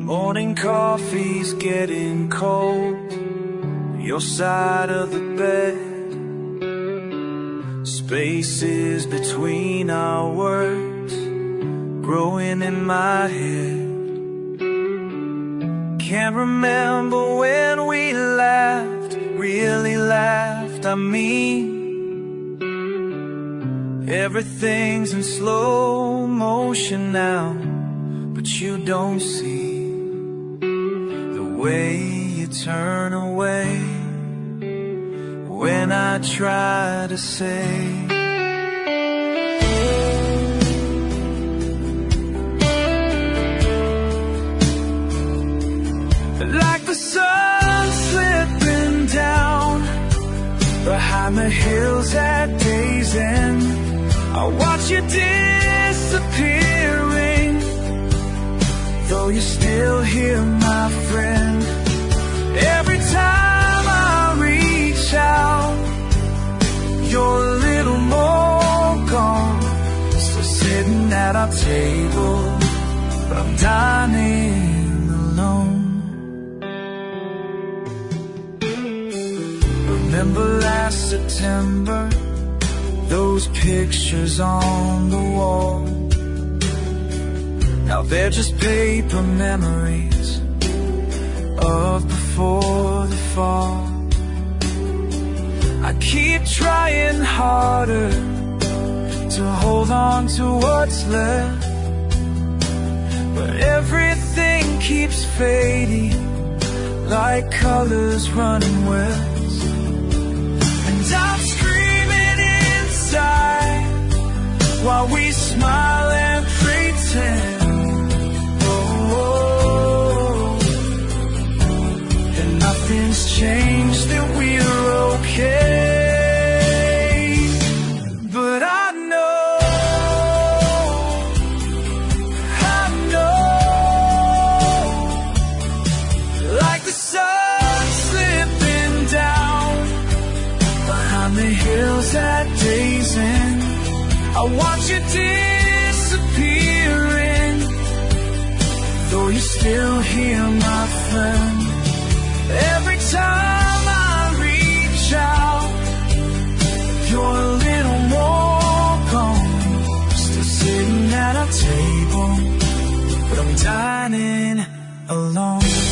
Morning coffee's getting cold, your side of the bed. Spaces between our words growing in my head. Can't remember when we laughed, really laughed, I mean. Everything's in slow motion now, but you don't see the way you turn away when I try to say, like the sun slipping down behind the hills at day's end. I watch you disappearing, though you're still here, my friend. Every time I reach out, you're a little more gone. Still sitting at our table, but I'm dining alone. Remember last September, those pictures on the wall? Now they're just paper memories of before the fall. I keep trying harder to hold on to what's left, but everything keeps fading like colors running west. And I'm screaming inside while we smile and pretend. Nothing's changed, that we're okay. But I know, like the sun slipping down behind the hills at day's end. I watch you disappearing, though you're still here, my friend. Every time I reach out, you're a little more gone. Still sitting at our table, but I'm dining alone.